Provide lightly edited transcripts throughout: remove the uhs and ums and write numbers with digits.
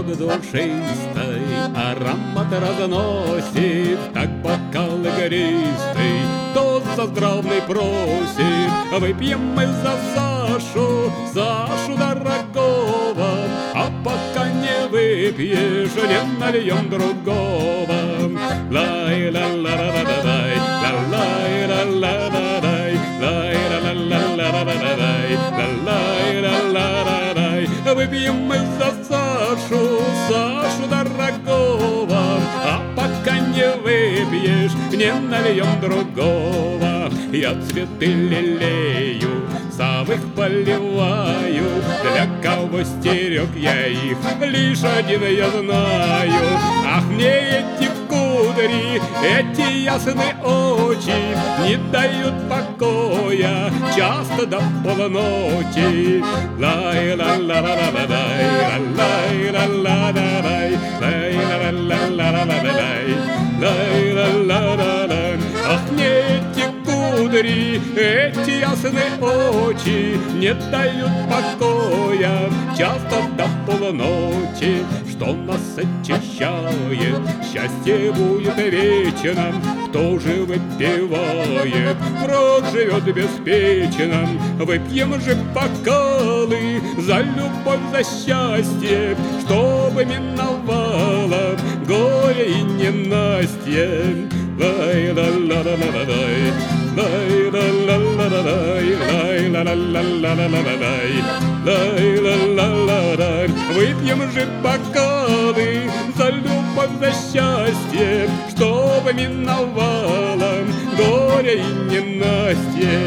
душистой аромат разносит, так бокал игристый тот заздравный просит. Выпьем мы за Сашу, Сашу дорогого, а пока не выпьешь, не нальем другого. Лай-ла-ла-ла-ла-ла-дай, ла-лай-ла-ла-ла-дай, лай-ла-ла-ла-ла-ла-дай, лай-ла-ла-ла-ла-дай. Выпьем мы за Сашу, Сашу дорогого, а пока не выпьешь, не нальем другого. Я цветы лелею, сам их поливаю, для кого стерег я их, лишь один я знаю. Ах, мне эти кудри, эти ясные очи не дают покоя часто до полночи. Лай-ла-ла-ла-ла-дай, лай-ла-ла-ла-дай, лай-ла-ла-ла-ла-дай, лай-ла-ла-ла-ла. Ах, мне эти кудри, эти ясные очи не дают покоя часто до полночи. Что нас очищает, счастье будет вечно. Кто же выпивает, проживет беспечно. Выпьем же бокалы за любовь, за счастье, чтобы миновало горе и ненастье. Лай-ла-ла-ла-ла-дай, лай-ла-ла-ла-ла-дай, лай-ла-ла-ла-ла-ла-дай, лай-ла-ла-ла-дай. Выпьем же бокалы за любовь, за счастье, чтобы миновало горе и ненастье.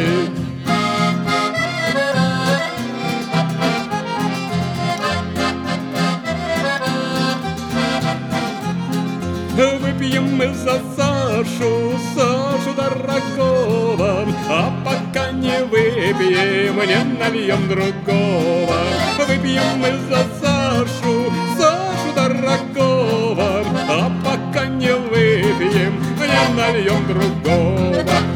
Выпьем мы за Сашу, Сашу дорогого, а пока не выпьем, не нальем другого. Выпьем мы за Сашу, Сашу дорогого, а пока не выпьем, не нальем другого.